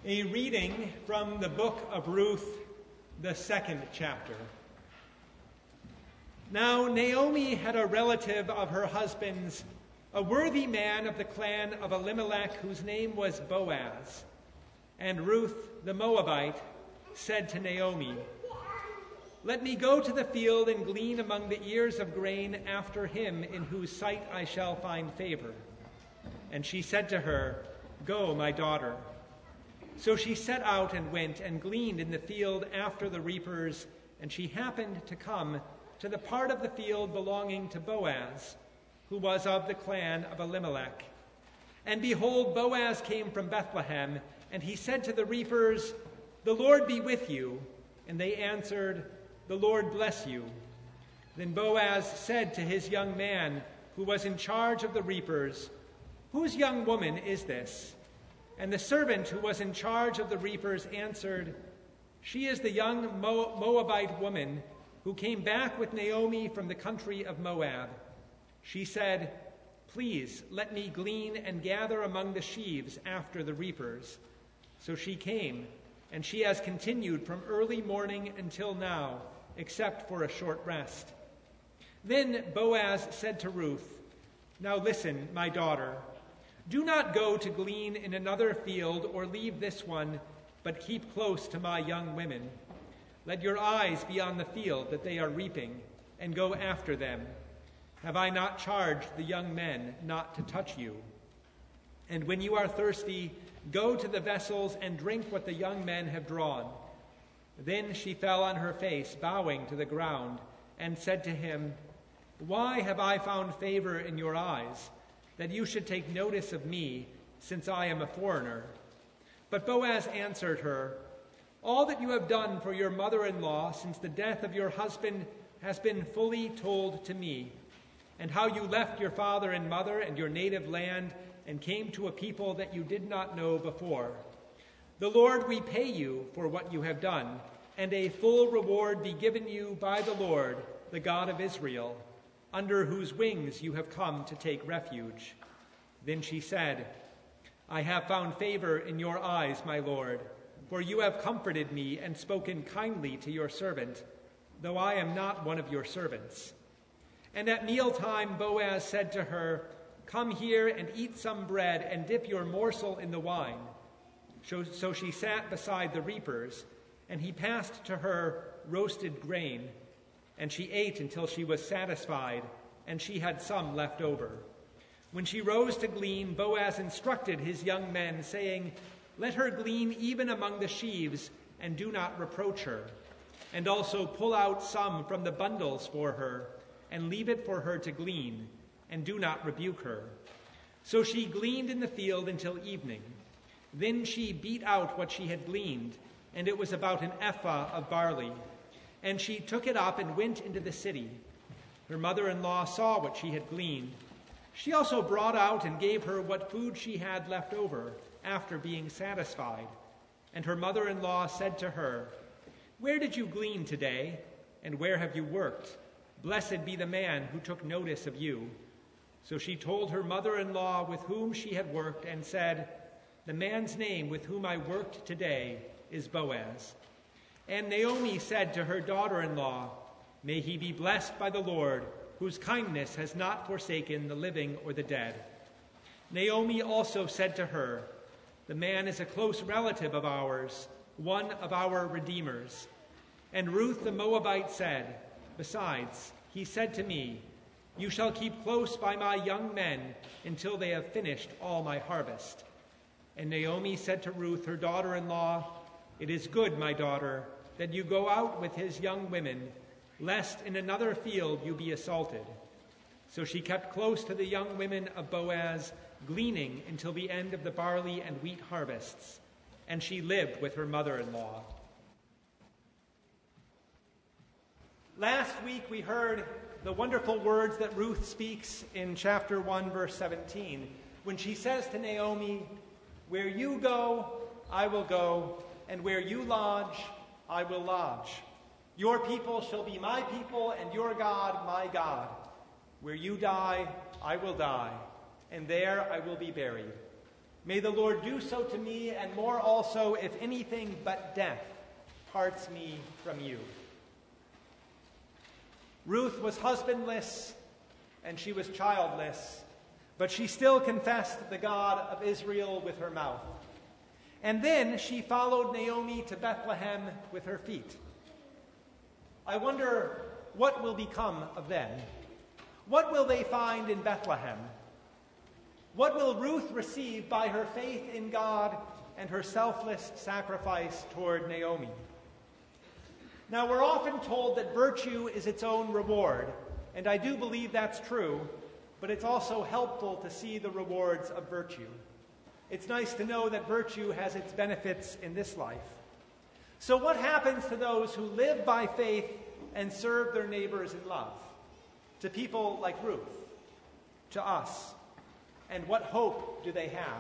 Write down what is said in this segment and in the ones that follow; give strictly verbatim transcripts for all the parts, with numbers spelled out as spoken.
A reading from the book of Ruth, the second chapter. Now Naomi had a relative of her husband's, a worthy man of the clan of Elimelech, whose name was Boaz. And Ruth the Moabite said to Naomi, "Let me go to the field and glean among the ears of grain after him in whose sight I shall find favor." And she said to her, "Go, my daughter." So she set out and went and gleaned in the field after the reapers, and she happened to come to the part of the field belonging to Boaz, who was of the clan of Elimelech. And behold, Boaz came from Bethlehem, and he said to the reapers, "The Lord be with you." And they answered, "The Lord bless you." Then Boaz said to his young man, who was in charge of the reapers, "Whose young woman is this?" And the servant who was in charge of the reapers answered, "She is the young Mo- Moabite woman who came back with Naomi from the country of Moab." She said, "Please let me glean and gather among the sheaves after the reapers." So she came, and she has continued from early morning until now, except for a short rest. Then Boaz said to Ruth, "Now listen, my daughter. Do not go to glean in another field or leave this one, but keep close to my young women. Let your eyes be on the field that they are reaping, and go after them. Have I not charged the young men not to touch you? And when you are thirsty, go to the vessels and drink what the young men have drawn." Then she fell on her face, bowing to the ground, and said to him, "Why have I found favor in your eyes, that you should take notice of me, since I am a foreigner?" But Boaz answered her, "All that you have done for your mother-in-law since the death of your husband has been fully told to me, and how you left your father and mother and your native land and came to a people that you did not know before. The Lord repay you for what you have done, and a full reward be given you by the Lord, the God of Israel, under whose wings you have come to take refuge." Then she said, "I have found favor in your eyes, my Lord, for you have comforted me and spoken kindly to your servant, though I am not one of your servants." And at mealtime Boaz said to her, "Come here and eat some bread and dip your morsel in the wine." So she sat beside the reapers, and he passed to her roasted grain, and she ate until she was satisfied, and she had some left over. When she rose to glean, Boaz instructed his young men, saying, "Let her glean even among the sheaves, and do not reproach her. And also pull out some from the bundles for her, and leave it for her to glean, and do not rebuke her." So she gleaned in the field until evening. Then she beat out what she had gleaned, and it was about an ephah of barley. And she took it up and went into the city. Her mother-in-law saw what she had gleaned. She also brought out and gave her what food she had left over after being satisfied. And her mother-in-law said to her, "Where did you glean today, and where have you worked? Blessed be the man who took notice of you." So she told her mother-in-law with whom she had worked and said, "The man's name with whom I worked today is Boaz." And Naomi said to her daughter-in-law, "May he be blessed by the Lord, whose kindness has not forsaken the living or the dead." Naomi also said to her, "The man is a close relative of ours, one of our redeemers." And Ruth the Moabite said, "Besides, he said to me, 'You shall keep close by my young men until they have finished all my harvest.'" And Naomi said to Ruth, her daughter-in-law, "It is good, my daughter, that you go out with his young women, lest in another field you be assaulted." So she kept close to the young women of Boaz, gleaning until the end of the barley and wheat harvests, and she lived with her mother-in-law. Last week we heard the wonderful words that Ruth speaks in chapter one, verse seventeen, when she says to Naomi, "Where you go, I will go, and where you lodge, I will lodge. Your people shall be my people, and your God my God. Where you die, I will die, and there I will be buried." May the Lord do so to me, and more also, if anything but death parts me from you. Ruth was husbandless, and she was childless, but she still confessed the God of Israel with her mouth. And then she followed Naomi to Bethlehem with her feet. I wonder what will become of them. What will they find in Bethlehem? What will Ruth receive by her faith in God and her selfless sacrifice toward Naomi? Now, we're often told that virtue is its own reward, and I do believe that's true, but it's also helpful to see the rewards of virtue. It's nice to know that virtue has its benefits in this life. So what happens to those who live by faith and serve their neighbors in love? To people like Ruth? To us? And what hope do they have?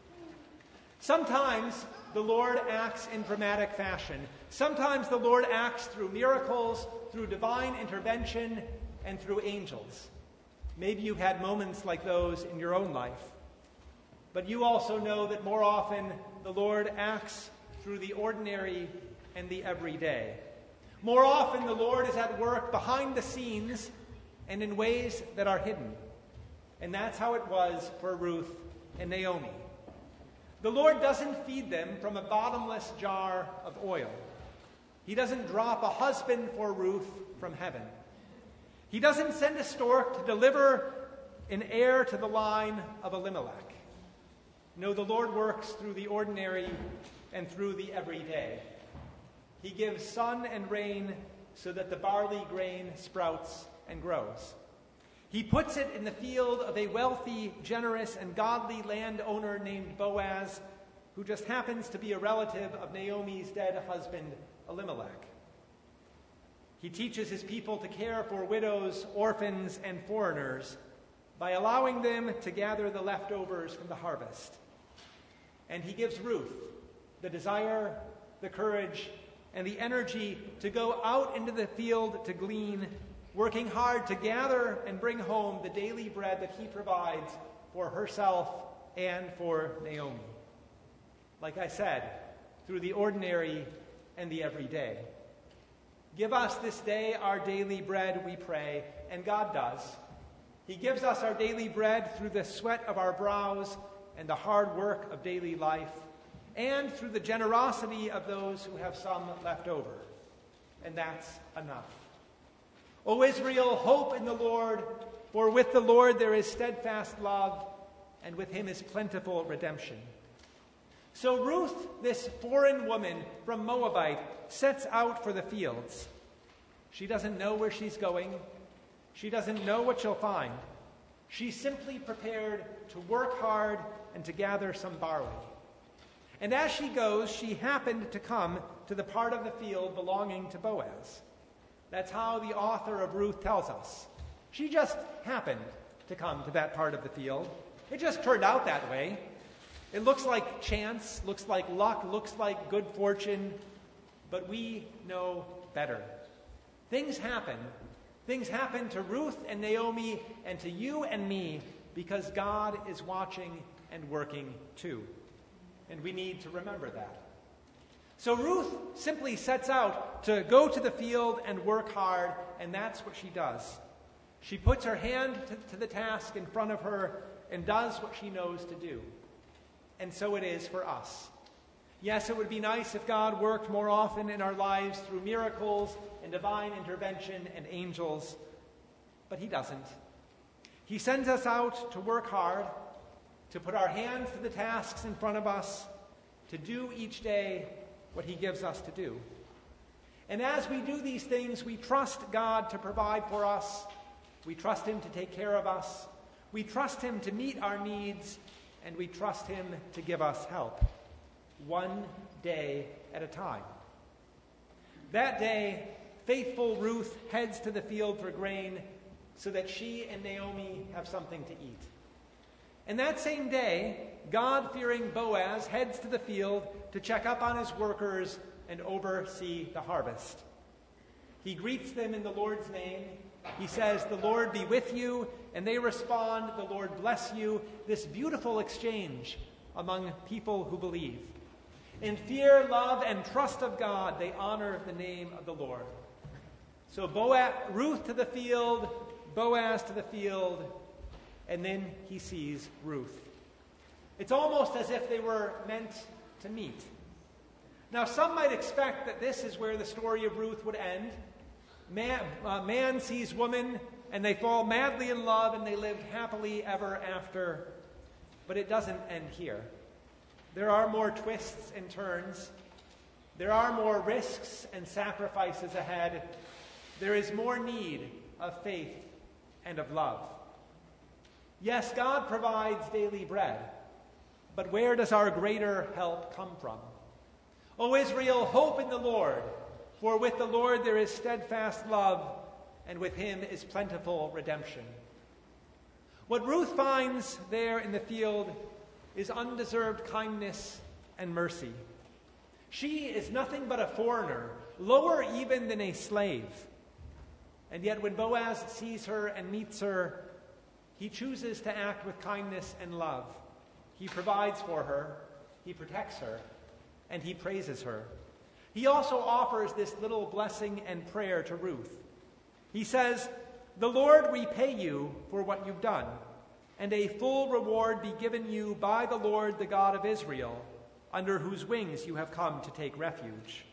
Sometimes the Lord acts in dramatic fashion. Sometimes the Lord acts through miracles, through divine intervention, and through angels. Maybe you've had moments like those in your own life. But you also know that more often the Lord acts through the ordinary and the everyday. More often the Lord is at work behind the scenes and in ways that are hidden. And that's how it was for Ruth and Naomi. The Lord doesn't feed them from a bottomless jar of oil. He doesn't drop a husband for Ruth from heaven. He doesn't send a stork to deliver an heir to the line of Elimelech. No, the Lord works through the ordinary and through the everyday. He gives sun and rain so that the barley grain sprouts and grows. He puts it in the field of a wealthy, generous, and godly landowner named Boaz, who just happens to be a relative of Naomi's dead husband, Elimelech. He teaches his people to care for widows, orphans, and foreigners by allowing them to gather the leftovers from the harvest. And he gives Ruth the desire, the courage, and the energy to go out into the field to glean, working hard to gather and bring home the daily bread that he provides for herself and for Naomi. Like I said, through the ordinary and the everyday. Give us this day our daily bread, we pray, and God does. He gives us our daily bread through the sweat of our brows and the hard work of daily life, and through the generosity of those who have some left over. And that's enough. O Israel, hope in the Lord, for with the Lord there is steadfast love, and with him is plentiful redemption. So Ruth, this foreign woman from Moabite, sets out for the fields. She doesn't know where she's going. She doesn't know what she'll find. She's simply prepared to work hard and to gather some barley. And as she goes, she happened to come to the part of the field belonging to Boaz. That's how the author of Ruth tells us. She just happened to come to that part of the field. It just turned out that way. It looks like chance, looks like luck, looks like good fortune, but we know better. Things happen. Things happen to Ruth and Naomi and to you and me because God is watching and working too. And we need to remember that. So Ruth simply sets out to go to the field and work hard, and that's what she does. She puts her hand to, to the task in front of her and does what she knows to do. And so it is for us. Yes, it would be nice if God worked more often in our lives through miracles and divine intervention and angels, but he doesn't. He sends us out to work hard, to put our hands to the tasks in front of us, to do each day what he gives us to do. And as we do these things, we trust God to provide for us. We trust him to take care of us. We trust him to meet our needs, and we trust him to give us help, one day at a time. That day, faithful Ruth heads to the field for grain so that she and Naomi have something to eat. And that same day, God-fearing Boaz heads to the field to check up on his workers and oversee the harvest. He greets them in the Lord's name. He says, "The Lord be with you," and they respond, "The Lord bless you." This beautiful exchange among people who believe. In fear, love, and trust of God, they honor the name of the Lord. So Boaz, Ruth to the field, Boaz to the field, and then he sees Ruth. It's almost as if they were meant to meet. Now, some might expect that this is where the story of Ruth would end. Man, uh, man sees woman, and they fall madly in love, and they lived happily ever after. But it doesn't end here. There are more twists and turns. There are more risks and sacrifices ahead. There is more need of faith and of love. Yes, God provides daily bread, but where does our greater help come from? O Israel, hope in the Lord, for with the Lord there is steadfast love, and with him is plentiful redemption. What Ruth finds there in the field is undeserved kindness and mercy. She is nothing but a foreigner, lower even than a slave. And yet when Boaz sees her and meets her, he chooses to act with kindness and love. He provides for her, he protects her, and he praises her. He also offers this little blessing and prayer to Ruth. He says, "The Lord repay you for what you've done, and a full reward be given you by the Lord, the God of Israel, under whose wings you have come to take refuge."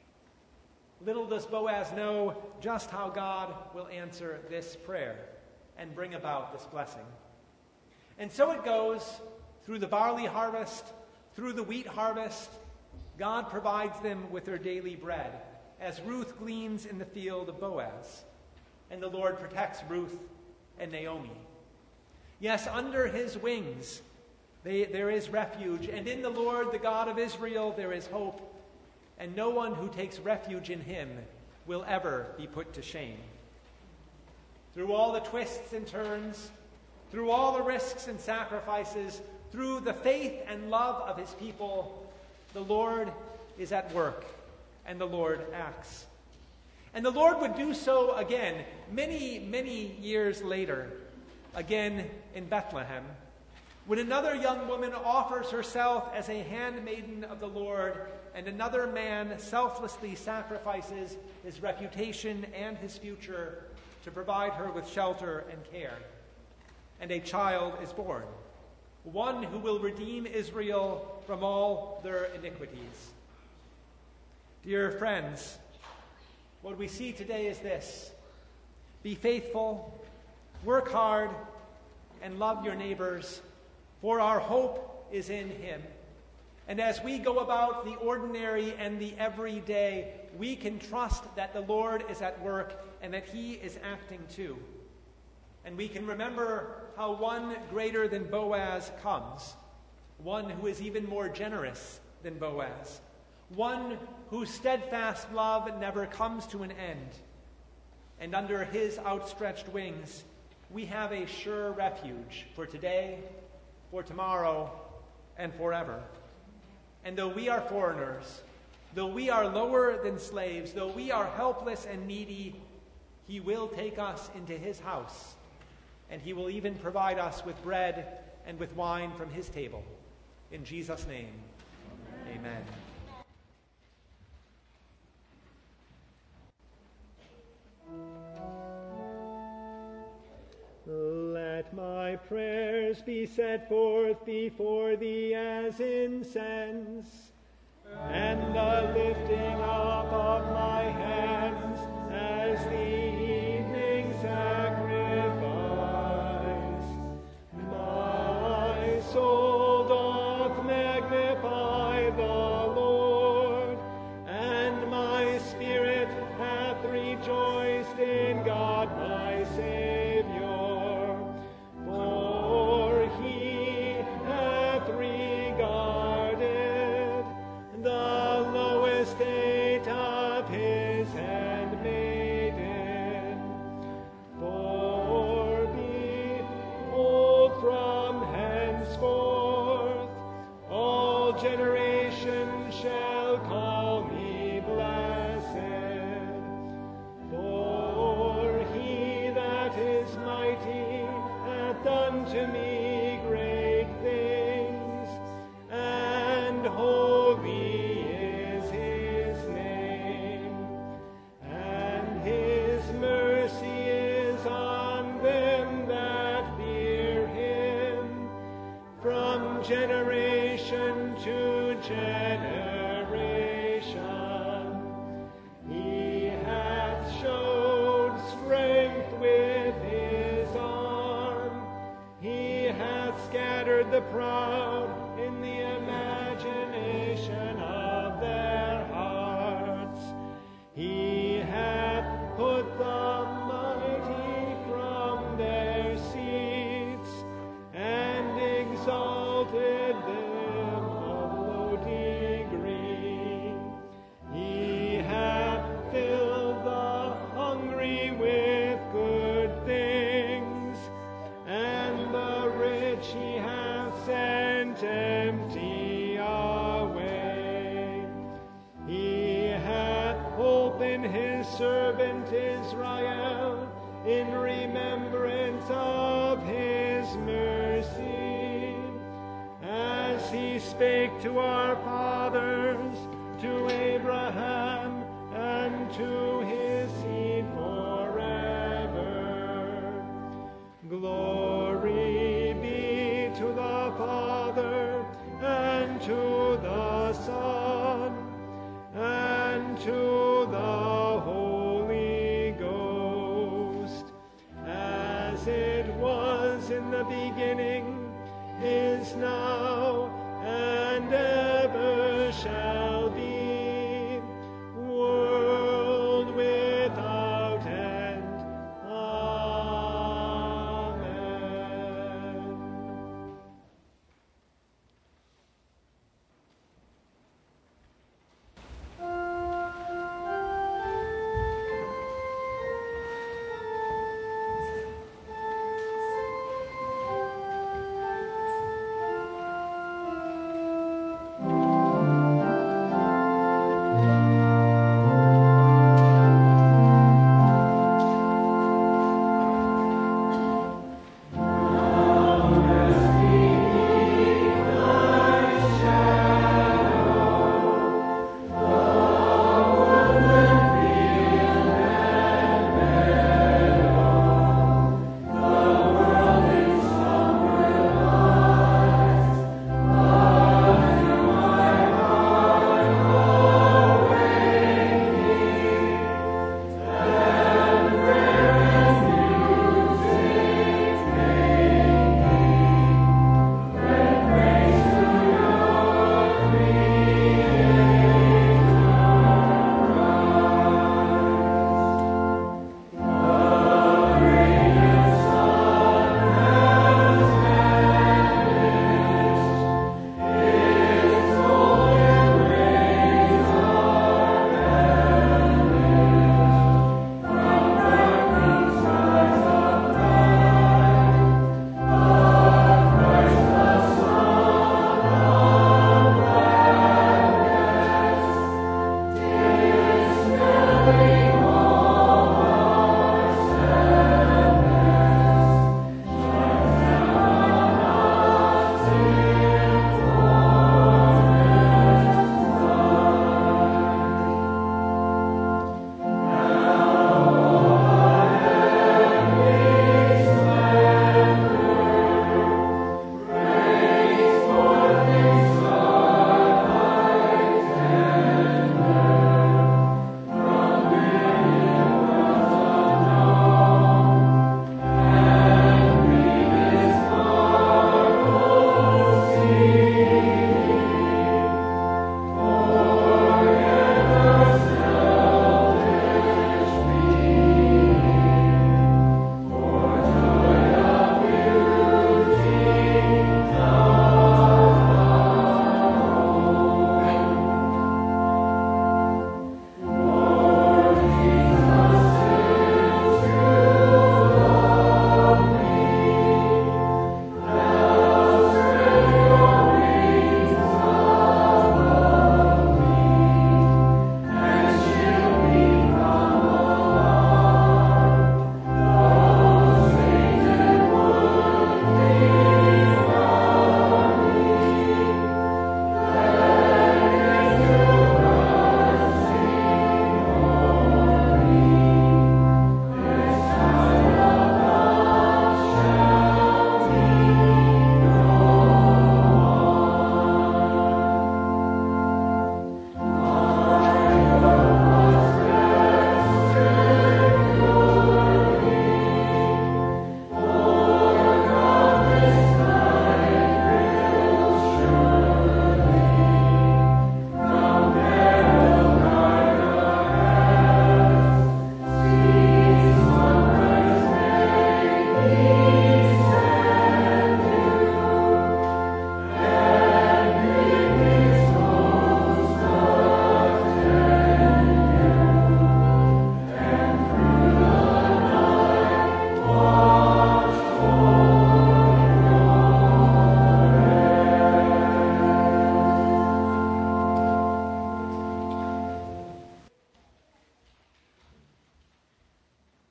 Little does Boaz know just how God will answer this prayer and bring about this blessing. And so it goes through the barley harvest, through the wheat harvest. God provides them with their daily bread as Ruth gleans in the field of Boaz. And the Lord protects Ruth and Naomi. Yes, under his wings they, there is refuge, and in the Lord, the God of Israel, there is hope, and no one who takes refuge in him will ever be put to shame. Through all the twists and turns, through all the risks and sacrifices, through the faith and love of his people, the Lord is at work, and the Lord acts. And the Lord would do so again, many, many years later, again in Bethlehem, when another young woman offers herself as a handmaiden of the Lord, and another man selflessly sacrifices his reputation and his future to provide her with shelter and care. And a child is born, one who will redeem Israel from all their iniquities. Dear friends, what we see today is this: be faithful, work hard, and love your neighbors, for our hope is in him. And as we go about the ordinary and the everyday, we can trust that the Lord is at work and that he is acting too. And we can remember how one greater than Boaz comes, one who is even more generous than Boaz, one whose steadfast love never comes to an end. And under his outstretched wings, we have a sure refuge for today, for tomorrow, and forever. And though we are foreigners, though we are lower than slaves, though we are helpless and needy, he will take us into his house, and he will even provide us with bread and with wine from his table. In Jesus' name, amen. Amen. Let my prayers be set forth before thee as incense, and the lifting up of my hands as the evening sacrifice. My soul doth magnify the Lord, and my spirit hath rejoiced in God my Savior. Generation shall call me blessed, for he that is mighty hath done to me great things, proud in the imagination of their hearts. He hath put the mighty from their seats, and exalted them of low degree. He hath filled the hungry with good things, and the rich he hath sent empty away. He hath opened his servant Israel in remembrance of his mercy, as he spake to our fathers, to Abraham, and to his seed forever. Glory be to the Father, and to the Son, and to the Holy Ghost, as it was in the beginning, is now, and ever shall